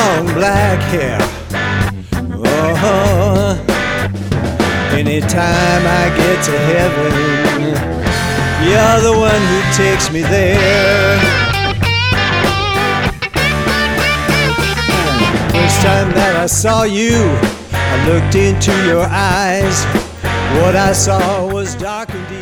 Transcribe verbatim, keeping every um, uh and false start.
long black hair. Oh, anytime I get to heaven, you're the one who takes me there. First time that I saw you, I looked into your eyes. What I saw was dark and deep.